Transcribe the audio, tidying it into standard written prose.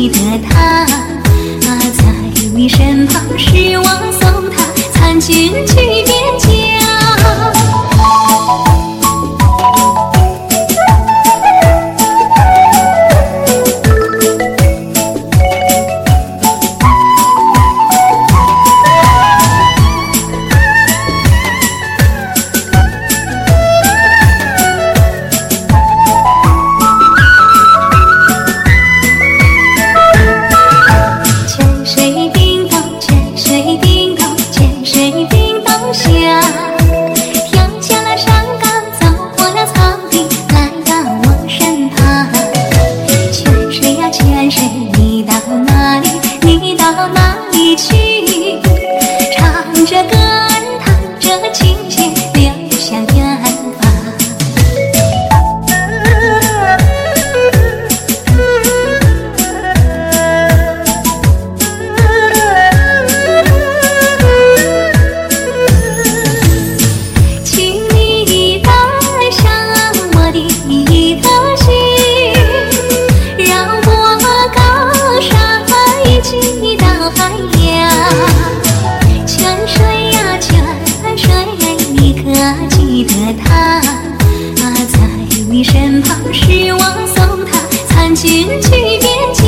记得他，在你身旁时我送他参军去边疆。唱着歌儿，弹着琴弦，流向远方。请你带上我的一颗心，让我高山寄到海洋。泉水呀泉水，你可记得他？在你身旁时我送他参军去边疆。